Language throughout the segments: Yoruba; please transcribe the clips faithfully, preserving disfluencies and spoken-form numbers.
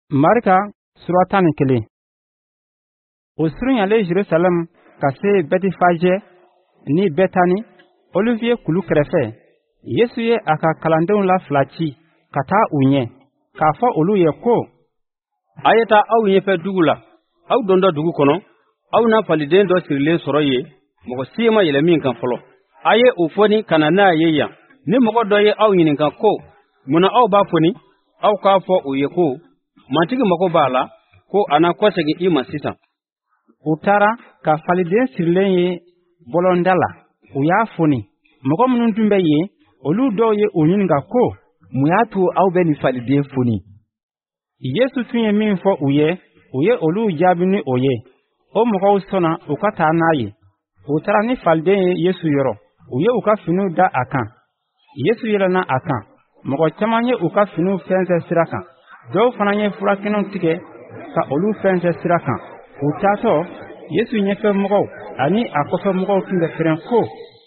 Marka sura tan kele. O surun yale Jerusalem ka se Betifage ni Betani Olivier kulu kɛrɛfɛ. Yesu ye a ka kalandenw la fila ci ka taa u ɲɛ k'a fɔ olu ye ko: a ye taa aw ɲɛfɛ dugu la, aw dɔndɔ dugu kɔnɔ, aw na faliden dɔ sirilen sɔrɔ ye, mɔgɔ si ma yɛlɛ min kan fɔlɔ. A ye o fɔni ka na n'a ye yan. Ni mɔgɔ dɔ ye aw ɲininka ko: munna aw b'a fɔni? Aw k'a fɔ o ye ko: matigi mago b'a la, ko a na kɔsegin i ma sisan. U taara ka faliden sirilen ye bɔlɔnda la. U y'a fɔni. Mɔgɔ minnu tun bɛ yen, olu dɔw ye o ɲininka ko: mun y'a to aw bɛ nin faliden fɔni? Yesu tun ye min fɔ u ye, u ye olu jaabi ni o ye. O mɔgɔw sɔnna u ka taa n'a ye. U taara ni faliden ye Yesu yɔrɔ. U ye u ka finiw da a kan. Yesu yɛlɛnna a kan. Mɔgɔ caman ye u ka finiw fɛnsɛ sira kan. Dɔw fana ye furakɛnɛw tigɛ ka olu fɛnsɛ sira kan. U taatɔ, Yesu ɲɛfɛ mɔgɔw ani a kɔfɛ mɔgɔw tun bɛ fɛrɛn ko: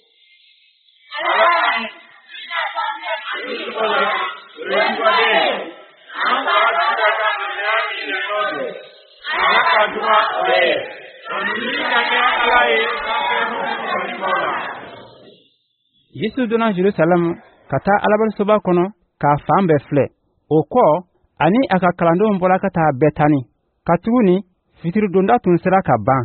Yesu donna Jerusalem ka taa Alabasoba kɔnɔ k'a fan bɛɛ filɛ. O kɔ, ani a ka kalandenw bɔra ka taa Betani. Ka tuguni, fitiridonda tun sera ka ban.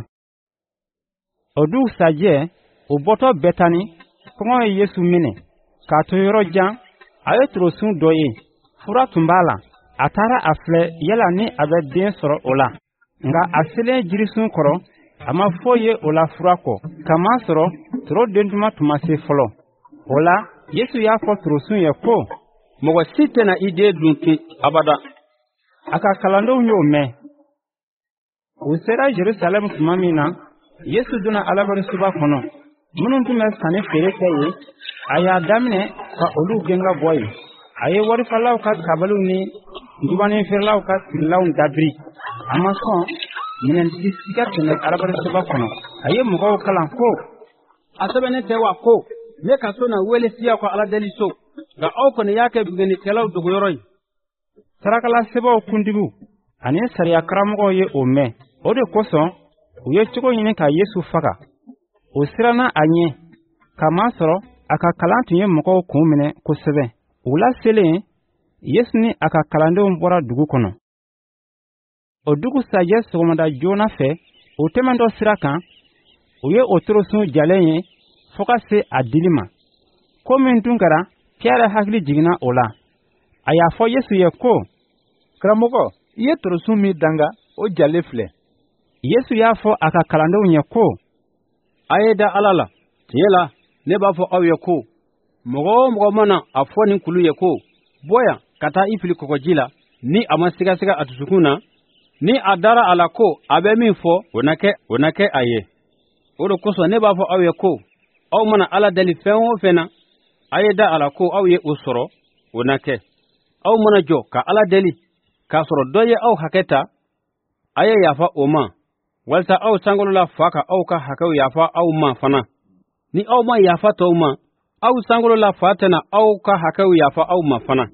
O dugusajɛ, o bɔtɔ Betani, kɔngɔ ye Yesu minɛ. K'a to yɔrɔ jan, a ye torosun dɔ ye. Fura tun b'a la. A taara a filɛ yala ni a bɛ den sɔrɔ o la. Nka a selen jirisun kɔrɔ, a ma foyi ye o la fura kɔ. Kamasɔrɔ, toro den tuma tun ma se fɔlɔ. O la, Yesu y'a fɔ torosun ye ko: mɔgɔ si tɛna i den dun tun abada. A ka kalandenw y'o mɛn. U sera Jerusalem tuma min na, Yesu donna Alabasoba kɔnɔ. Minnu tun bɛ sanni feere kɛ yen, a y'a daminɛ ka olu gɛn ka bɔ yen. A ye warifalaw ka tabaliw ni ndubaninfeerelaw ka sirilaw dabiri. A ma sɔn minɛntigi si ka tɛmɛ Alabasoba kɔnɔ. A ye mɔgɔw kalan ko: a sɛbɛnnen tɛ wa ko ne ka so na wele siya ko Ala deli so, nka aw kɔni y'a kɛ bingannikɛlaw dogoyɔrɔ ye. Sarakalasɛbɛw kuntigiw ani sariya karamɔgɔw ye o mɛn. O de kosɔn, u ye cogo ɲini ka Yesu faga. O siranna a ɲɛ, kamasɔrɔ a ka kalan tun ye mɔgɔw kun minɛ kosɛbɛ. Wula selen, Yesu ni a ka kalandenw bɔra dugu kɔnɔ. O dugusajɛ sɔgɔmada joona fɛ, o tɛmɛntɔ sira kan, u ye o torosun jalen ye fo ka se a dili ma. Ko min tun kɛra, Piyɛrɛ hakili jiginna o la. A y'a fɔ Yesu ye ko: karamɔgɔ, i ye torosun min danga, o jalen filɛ. Yesu y'a fɔ a ka kalandenw ye ko: a ye da Ala la. Tiɲɛ la, ne b'a fɔ aw ye ko, mɔgɔ o mɔgɔ mana a fɔ nin kulu ye ko: bɔ yan ka taa i fili kɔgɔji la, ni a ma sigasɛga a dusukun na, ni a dara a la ko a bɛ min fɔ, o na kɛ o na kɛ a ye. O de kosɔn ne b'a fɔ aw ye ko, aw mana Ala deli fɛn o fɛn na, a ye da a la ko aw ye o sɔrɔ, o na kɛ. Aw mana jɔ ka Ala deli, k'a sɔrɔ dɔ ye aw hakɛ ta, a ye yafa o ma, walasa aw sankolola fa ka aw ka hakɛw yafa aw ma fana. Ni aw ma yafa tɔw ma, aw sankolola fa tɛna aw ka hakɛw yafa aw ma fana.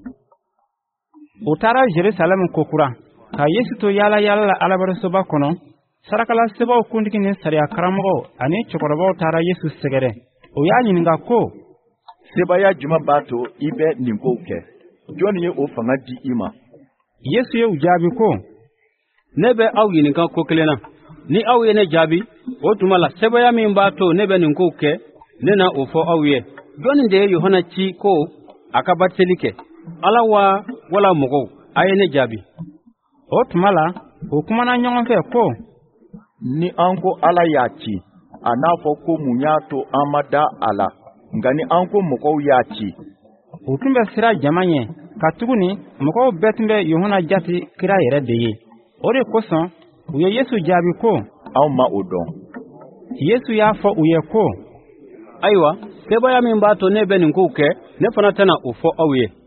U taara Jerusalem kokura. Ka Yesu to yaala yaala la Alabasoba kɔnɔ, sarakalasɛbɛw kuntigi ni sariya karamɔgɔw ani cɛkɔrɔbaw taara Yesu sɛgɛrɛ. U y'a ɲininka ko: sebaya jumɛn b'a to i bɛ nin kow kɛ? Jɔnni ye o fanga di i ma? Yesu ye u jaabi ko: ne bɛ aw ɲininka ko kelen na. Ni aw ye ne jaabi, o tuma la sebaya min b'a to ne bɛ nin kow kɛ, ne na o fɔ aw ye. Jɔnni de ye Yohana ci ko a ka batiseli kɛ, Ala wa wala mɔgɔw? A ye ne jaabi. O tuma la, o kumana ɲɔgɔn fɛ ko: ni an ko Ala y'a ci, a n'a fɔ ko mun y'a to an ma da a la, nka ni an ko mɔgɔw y'a ci. U tun bɛ sira jama ɲɛ, ka tuguni mɔgɔw bɛɛ tun bɛ Yohana jati kira yɛrɛ de ye. O de kosɔn, u ye Yesu jaabi ko: aw ma o dɔn. Yesu y'a fɔ u ye ko: ayiwa, sebaya min b'a to ne bɛ nin kow kɛ, ne fana tɛna o fɔ aw ye.